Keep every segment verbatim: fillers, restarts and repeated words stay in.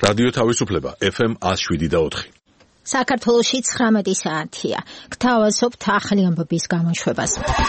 რადიო თავისუფლება ეფ ემ one oh seven point four. საქართველოში ცხრამეტი საათია. გთავაზობთ ახალი ამბების გამოშვებას.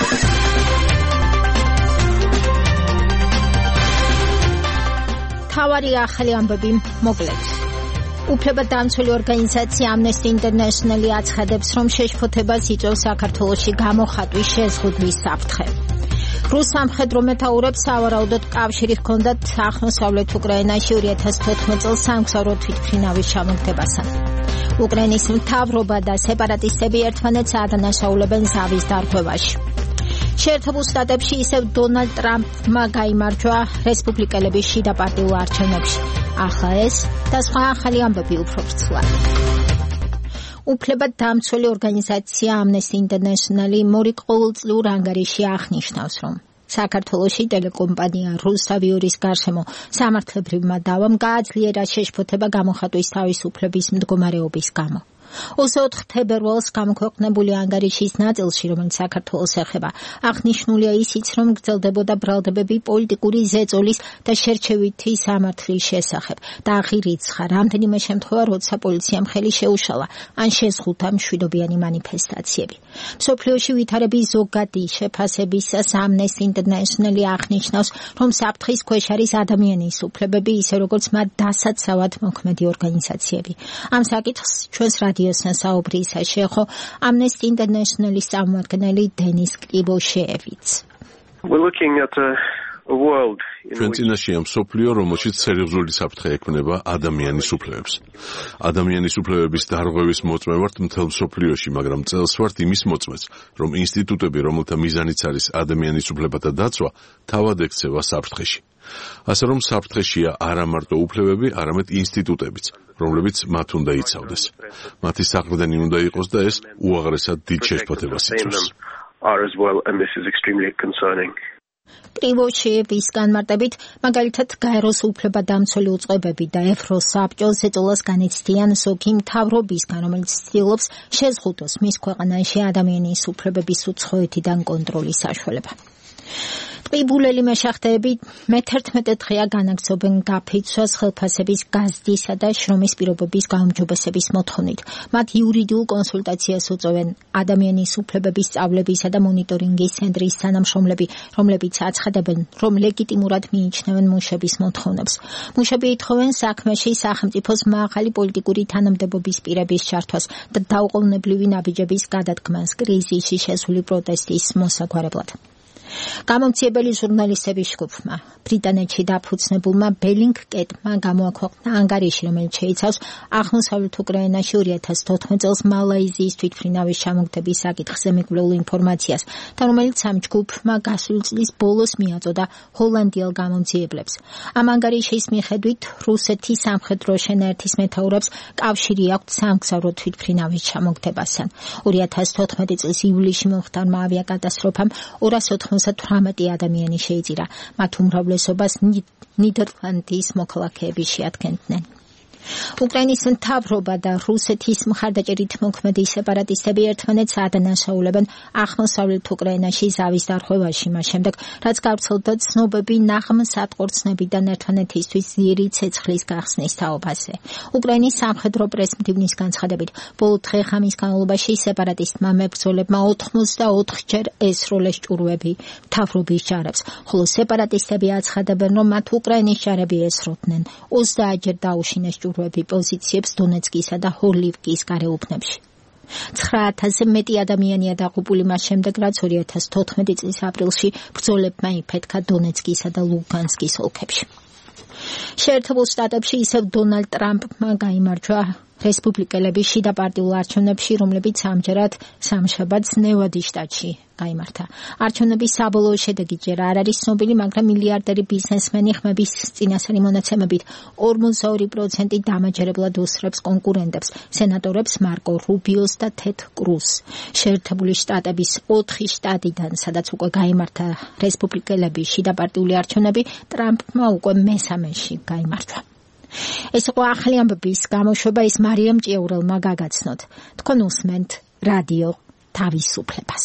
თავარი ახალი ამბები მოკლედ. უფლებადამცველი ორგანიზაცია Amnesty International აცხადებს, რომ შეშფოთებას იწვევს საქართველოში გამოხატვის შეზღუდვის საფრთხე. რუს სამხედრო მეთაურებს სავარაუდოდ კავშირი ჰქონდათ აღმოსავლეთ უკრაინაში two thousand fourteen წელს სამგზავრო თვითმფრინავის ჩამოგდებასთან. უკრაინის მთავრობა და სეპარატისტები ერთმანეთს ადანაშაულებენ ზავის დარღვევაში. შეერთებულ შტატებში ისევ დონალდ ტრამპმა გაიმარჯვა რესპუბლიკელების შიდა პარტიულ არჩევნებში. ახლა ეს და სხვა ახალი ამბები უფრო ვრცლად. უფლებადამცველი ორგანიზაცია Amnesty International მორიგ ყოველწლიურ ანგარიში აღნიშნავს, რომ საქართველოში ტელეკომპანია რუსავიორის გარშემო სამართლებრივმა დავამ გააძლიერა შეშფოთება გამოხატვის თავისუფლების მდგომარეობის გამო. twenty-four თებერვალს გამოქვეყნებული ანგარიშის ნაწილში, რომელიც საქართველოს ეხება, აღნიშნულია ისიც, რომ გრძელდებოდა ბრალდებები პოლიტიკური ზეწოლის და შერჩევითი სამართლის შესახებ და აღირიცხა რამდენიმე შემთხვევა, როცა პოლიციამ ხელი შეუშალა ან შეზღუდა მშვიდობიანი მანიფესტაციები. მსოფლიოში ვითარების ზოგადი შეფასებისას Amnesty International აღნიშნავს, რომ საფრთხის ქვეშ არის ადამიანის უფლებები, ისე როგორც მათ დასაცავად მოქმედი ორგანიზაციები. ამ საკითხს ჩვენს რადიოსთან საუბრისა შეეხო Amnesty International-ის წარმომადგენელი დენის კრიბოშევიც. We're looking at a, a world ჩვენ წინაშეა მსოფლიო, რომელშიც სერიოზული საფრთხე ექმნება ადამიანის უფლებებს. ადამიანის უფლებების დარღვევის მოწმე ვართ მთელ მსოფლიოში, მაგრამ წელს ვართ იმის მოწმეც, რომ ინსტიტუტები, რომელთა მიზანიც არის ადამიანის უფლებათა დაცვა, თავად ექცევა საფრთხეში. ასე რომ საფრთხეშია არა მარტო უფლებები, არამედ ინსტიტუტებიც, რომლებიც მათ უნდა იცავდეს. მათი საყრდენი უნდა იყოს და ეს უაღრესად დიდ შეშფოთებას იწვევს. კრიბოშევის განმარტებით, მაგალითად გაეროს უფლებადამცველი უწყებები და ევროსაბჭოს ზეწოლას განიცდიან ზოგი მთავრობისგან, რომელიც ცდილობს შეზღუდოს მის ქვეყანაში ადამიანის უფლებების უცხოეთიდან კონტროლის საშუალება. ტყიბულელი მეშახტეები მეთერთმეტე დღეა განაგრძობენ გაფიცვას ხელფასების გაზრდისა და შრომის პირობების გაუმჯობესების მოთხოვნით. მათ იურიდიულ კონსულტაციას უწევენ ადამიანის უფლებების სწავლებისა და მონიტორინგის ცენტრის თანამშრომლები, რომლებიც აცხადებენ, რომ ლეგიტიმურად მიიჩნევენ მუშების მოთხოვნებს. მუშები ითხოვენ საქმეში სახელმწიფოს მაღალი პოლიტიკური თანამდებობის პირების ჩართვას და დაუყოვნებლივი ნაბიჯების გადადგმას კრიზისში შესული პროტესტის მოსაგვარებლად. გამომცემელი ჟურნალისტების ჯგუფმა ბრიტანეთში დაფუძნებულმა ბელინგკეტმა გამოაქვეყნა ანგარიში, რომელიც შეიცავს აღმოსავლეთ უკრაინაში two thousand fourteen წელს მალაიზიის თვითმფრინავის ჩამოგდების საკითხზე მიკვლეულ ინფორმაციას და რომელიც ამ ჯგუფმა გასული წლის ბოლოს მიაწოდა ჰოლანდიელ გამომძიებლებს. ამ ანგარიშის მიხედვით რუსეთის სამხედრო შენაერთის მეთაურებს კავშირი აქვთ სამგზავრო თვითმფრინავის ჩამოგდებასთან. two thousand fourteen წლის ივლისში მომხდარმა ავიაკატასტროფამ two hundred eighty-eight ადამიანი შეიწირა. მათ უმრავლესობას ნიდერლანდის მოქალაქეები შეადგენდნენ. უკრაინის მთავრობა და რუსეთის მხარდაჭერით მოქმედი სეპარატისტები ერთმანეთს ადანაშაულებენ აღმოსავლეთ უკრაინაში ზავის დარღვევაში, მას შემდეგ, რაც გავრცელდა ცნობები ნაღმსატყორცნებიდან ერთმანეთისთვის ძლიერი ცეცხლის გახსნის თაობაზე. უკრაინის სამხედრო პრესმდივნის განცხადებით, ბოლო დღე-ღამის განმავლობაში სეპარატისტმა მებრძოლებმა ოცდაოთხ ჯერ ესროლეს ჭურვები მთავრობის ჯარებს, ხოლო სეპარატისტები აცხადებენ, რომ მათ უკრაინის ჯარები ესროდნენ. ოცდაათ ჯერ დაუშინეს პოზიციებს დონეცკისა და ჰორლივკის გარეუბნებში. nine thousand-ზე მეტი ადამიანია დაღუპული მას შემდეგ, რაც two thousand fourteen წლის აპრილში ბრძოლებმა იფეთქა დონეცკისა და ლუგანსკის ოლქებში. შეერთებულ შტატებში ისევ დონალდ ტრამპმა გაიმარჯვა რესპუბლიკელების შიდა პარტიულ არჩევნებში, რომლებიც ამჯერად სამშაბათს ნევადის შტატში გაიმართა. არჩევნების საბოლოო შედეგი ჯერ არ არის ცნობილი, მაგრამ მილიარდერი ბიზნესმენი ხმების წინასწარი მონაცემებით forty-two პროცენტი დამაჯერებლად უსწრებს კონკურენტებს, სენატორებს მარკო რუბიოს და თედ კრუზს. შეერთებული შტატების ოთხი შტატიდან, სადაც უკვე გაიმართა რესპუბლიკელების შიდა პარტიული არჩევნები, ტრამპმა უკვე მესამეში გაიმარჯვა. ეს იყო ახალი ამბების გამოშვება, ის მარიამ ჭიაურელმა გაგაცნოთ. თქვენ უსმენთ რადიო თავისუფლებას.